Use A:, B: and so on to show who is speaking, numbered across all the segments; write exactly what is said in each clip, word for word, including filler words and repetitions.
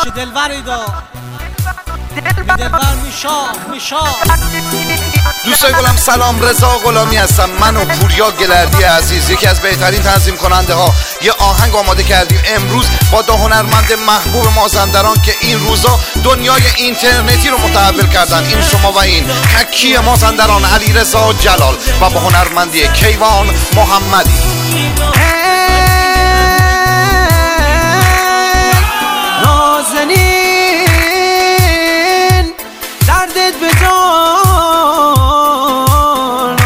A: چه دلبری دا دلبر میشا میشا.
B: دوستای گلم سلام، رضا غلامی هستم. من و پوریا گلردی عزیز، یکی از بهترین تنظیم کننده ها، یه آهنگ آماده کردیم امروز با دو هنرمند محبوب مازندران که این روزا دنیای اینترنتی رو متحول کردن. این شما و این حکی مازندران علیرضا جلال و با هنرمندی کیوان محمدی.
C: نازنین دردت بدان،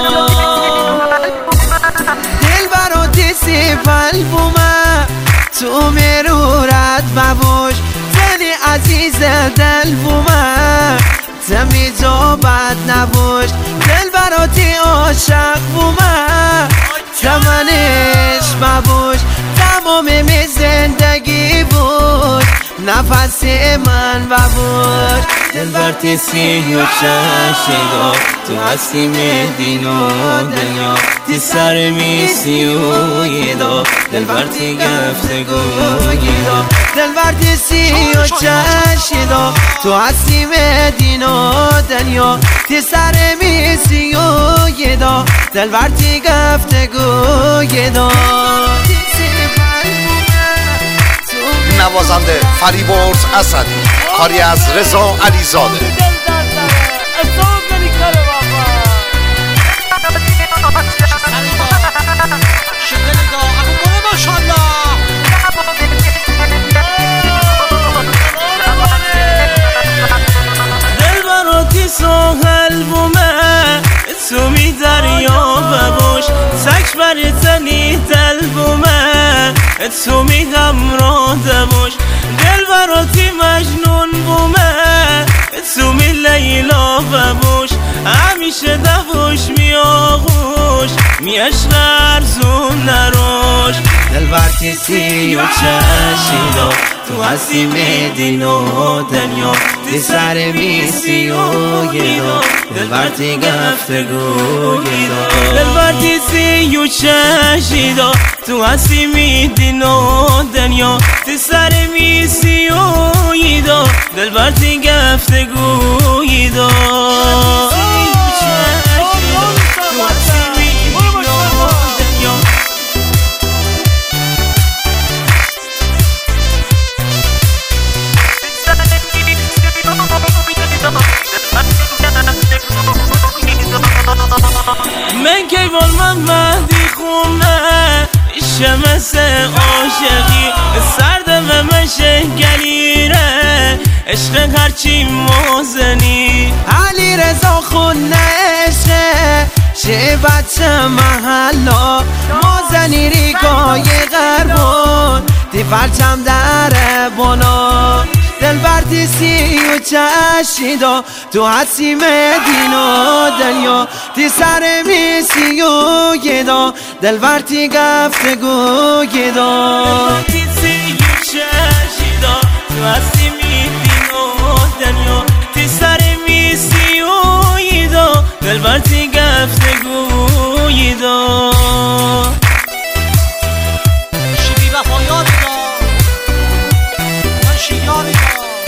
C: دل برا دیسی قلبومه تو مرورت ببوش، زنی عزیز دل بومه تمی جا بد نبوش، دل برا تی عاشق بومه تمنش ببوش، تمام می زندگی بود نفس من ببوش. دل برتی سی و چشیدا تو هستی مدین و دنیا، تی سر میسی و یدا دل برتی گفتگویدا، دل برتی سی و چشیدا تو هستی مدین و دنیا، تی سر میسی و یدا دل برتی گفتگویدا.
B: نوازنده فریبرز اسدی، کاری از رضا علیزاده.
C: دل براتی ساحل بومه تو می دریا ببوش، سک بر تنی دل بومه تو می همراه دبوش، دل براتی مجنون بومه تو می لیلا ببوش، همیشه دبوش می آغوش می عشق ارزون نروش. دل برتی سی و چشیدا تو هستی مدین و دنیا، تی سر میسی و یدا دل برتی گفتگویدا، دل برتی سی و چشیدا تو هستی مدین و دنیا، تی سر میسی و یدا دل برتی گفتگویدا. من کیوان محمدی خونه شمس عاشقی، سرد و مشه گلیره عشق هرچی موزنی، علیرضا خونه عشقه چه بچه محلا موزنی ریگای غربون تی پرچم در بالا، دل بردی سی و چشیدا تو هستی مدین و دنیا، تی سر میسی و یدا دل بردی گفتگویدا، دل بردی سی و چشیدا تو هستی مدین و دنیا، تی سر میسی و یدا دل بردی گفتگویدا.
A: شبی وفایات دا من شیاری دا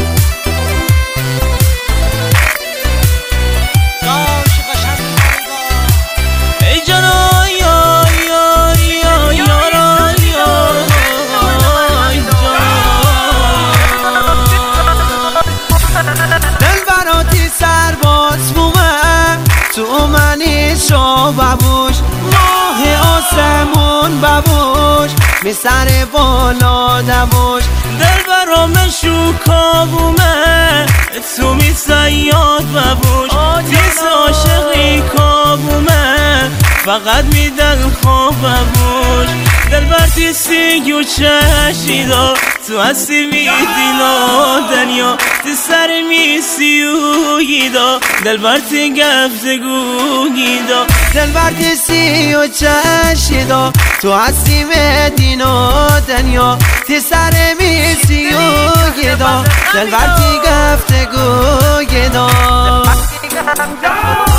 C: تو منی شو ببوش، ماه آسمون ببوش می سر بالا دبوش، دل برام شوکا بومه تو می سیاد ببوش، تیز عاشقی کابومه فقط می دل خواب ببوش، دل برتی سی و چشیدا تو هستی میدین و دنیا، تی سر میسی و یدا دل برتی گفتگویدا، دل برتی سی و چشیدا تو هستی مدین و دنیا، تی سر میسی و یدا دل برتی گفتگویدا.